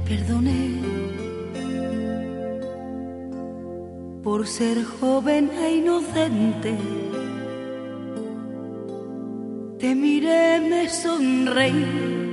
perdoné por ser joven e inocente. Te miré, me sonreí